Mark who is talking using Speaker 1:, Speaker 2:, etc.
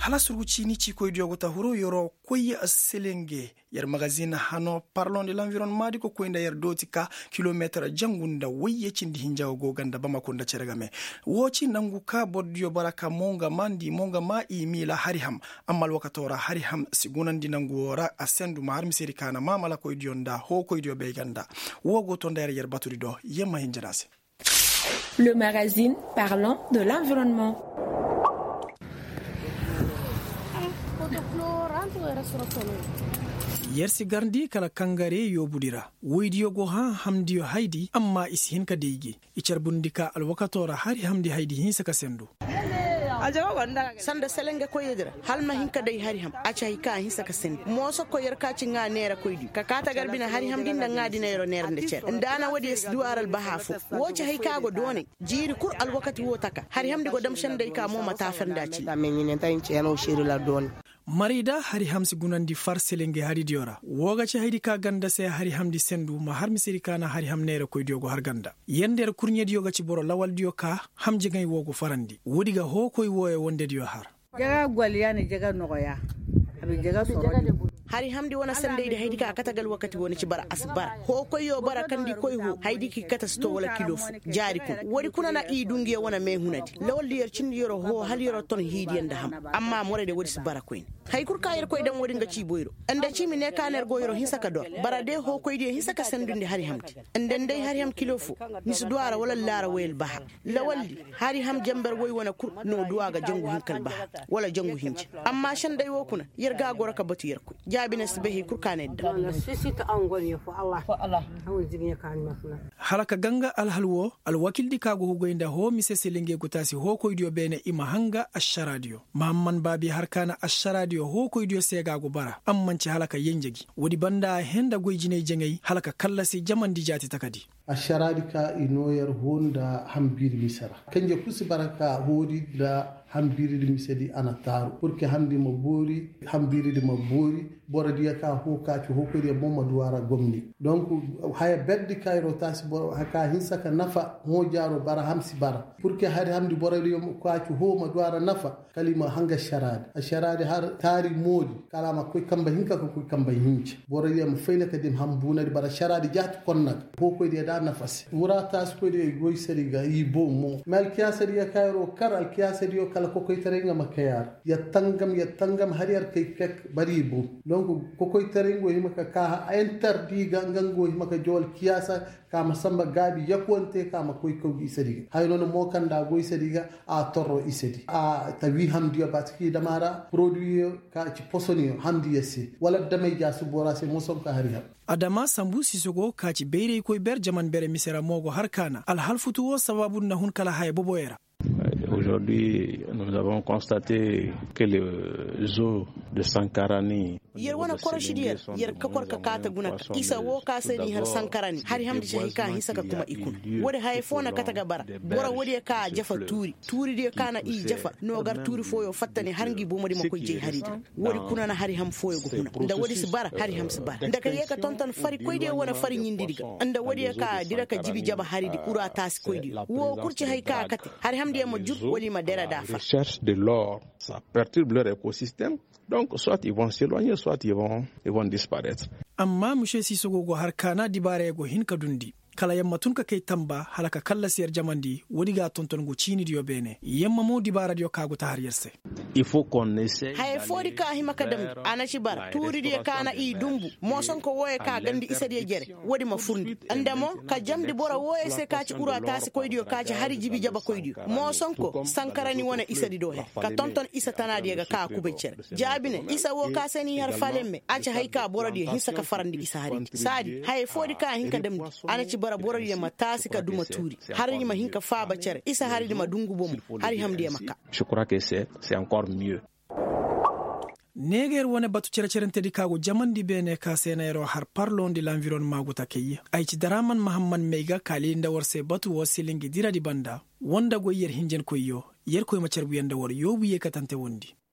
Speaker 1: hala suruchi ni chiko idiogo ta huro yoro koye aselenge yer magazine hano parlons de l'environnement di ko koynda yer dotika kilometer jangunda waye cindi hinjawo goganda bamakunda ceregame woci nangu ka boddio baraka monga mandi monga ma imila hariham amal wakatora hariham sigunandi nangu ora asendu ma har misiri kana mamala ko idionda ho ko idio beyganda wogo to nder yer baturi do yemma hinjarase.
Speaker 2: Le magazine parlant de l'environnement.
Speaker 1: yersi gardi kala kangare yobudira woydiyo go hamdiyo haydi amma isi hin ka deygi icarbundika alwakatora hari hamdi haydi hin saka sendu
Speaker 3: sanda selenge ko yedira halma hinka dai hari ham acha hika hin saka sen moso ko yer kaci nga nera koydi ka kata garbina hari ham dinda ngadi nero nera nde cer ndana wadi es duar al bahafu wocha hika go doni jiri kur al wakati wotaka hari ham digo dam shen dai ka mo mata fendaci da menyin tan ceno shiri la don
Speaker 1: marida hari hamsi gunandi farselenge hari diora woga ci haydi ka ganda se hari hamdi sendu ma har misiri kana hari ham nere koy diogo har ganda yender kurnye dioga ci boro lawal dio ka hamje ngay wogo farandi wodiga ho koy woye wonde dio har
Speaker 4: jaga gol yani jaga nogoya abi jaga soro
Speaker 3: hari hamdi wona sande de haydi ka katagal wakati woni ci bara asbar ho koy yo bara kandi koy ho haydi ki kata sto wala kilo jari ko wori kunana i dungi wona me hunati lawal yer cindi yoro ho hal yoro ton hidi enda ham amma more de wodi bara koy hay kur kayir koy dam wodi ngaci boyro ande ci mi ne kaner go yoro hisaka do bara de ho koy de hisaka sandunde hari hamdi ande ndey hari ham kilo fu mis duara wala lara wel baha lawalli hari ham jamber woy wona kur no duwaga jangu hinkal baha wala jangu hinci amma shan day wokuna yer ga gora ka batu yer ko jabina sbehi kur kanedda
Speaker 1: halaka ganga alhalwo alwakildi kago hugoynda ho mise selinge gutasi ho koydio bene ima hanga asharadio mamman babi harkana asharadio ho koydio segago bara ammanci halaka yenjegi wodi banda henda goyjine jengay halaka kallasi jamandi jati takadi
Speaker 5: asharadika inoyer honda hambiri misara kanje kusi baraka hodi da hambiri misedi anataru porque handi mo bori hambiri de mo bori boradiya ka ho ka ci ho ko de Mamadou Wara gomni donc haya beddi kayro tasi bo haka hinsaka nafa ho jaro bara hamsi bara porque hadi hamdi boradiya ko ci ho Mamadou Wara nafa kalima hanga sharadi har tari modi kalama koy kamba hinka ko koy kamba hinci boradiya mo feyna kadim hambuna bara sharadi jatu konnak ho ko de da nafasi wura tas ko de goy seriga yi bo mo mal kiyasari ya kayro kar al kiyasari yo kala ko koy tarenga makayar ya tangam har yar kay kek bari bo donc ko koy tarengo himaka ka enter diga ngango himaka jol kiyasa kama samba gabi yakonte kama koy kawgi sadiga hayno no mo kanda goy sadiga a torro isedi a tawi hamdi batki damara produit ka ci posoni hamdi yesi wala damay jasu borase mo son ka hariya
Speaker 1: adama sambu sisogo kaci beyrey koy ber jaman bere misera mogo harkana al halfutu wo sababu na hun kala hay boboyera.
Speaker 6: Aujourd'hui, nous avons constaté que les eaux de Sankarani
Speaker 3: yer wana koroshidier yer kakor kata guna isa wo ka sani har Sankarani hari hamdi shahi ka hisaka kuma ikun wodi hay fona kataga bara bora wodi ka jafa turi de kana i jafa no gar turi foyo fattani harngi bo modi mako je haridi wodi kunana hari ham foyo go kuna nda wodi si bara hari ham si bara nda ka yeka tonton fari koyde wona fari nyindidiga nda wodi ka diraka jibi jaba haridi ura tas koydi wo kurci hay ka kati hari hamdi mo jur woli ma dera dafa
Speaker 6: recherche de l'or ça perturbe leur écosystème donc soit ils vont s'éloigner soit ils vont disparaître.
Speaker 1: Amma mushe sisogo go harkana dibare go hinka dundi kala yamma tun ka kai tamba halaka kalla siyar jamandi wodi ga tonton go chini dio bene yamma mo dibara dio kago ta har yerse
Speaker 6: il faut qu'on essaie
Speaker 3: hay fodi ka hima kadam anachi bar turi de kana i dumbu mo son ko woye ka gandi isa de jere wodi ma fundi andamo ka jamdi bora woye se ka ci ura tasi koy dio ka ci hari jibi jaba koy dio mo son ko Sankarani wona isa di do he ka tonton isa tanadi ga ka ku becere jabine isa wo ka seni har falemme acha hay ka bora dio hisa ka farandi isa hari sadi hay fodi ka hin kadam anachi bara borori ya matasi ka duma turi hari ni mahinka fa bacere isa hari di madungu bomu hari hamdi makka
Speaker 6: je crois que c'est encore mieux.
Speaker 1: Neger wone batu cercerente di kago jamandi bene ka senayro har parlons de l'environnement guta keye ay ci daraman mahamman meiga kali ndawarse batu wo silingi dira di banda wonda go yer hinjen koyo yer koy ma cerbu yanda wor yobu ye katante wondi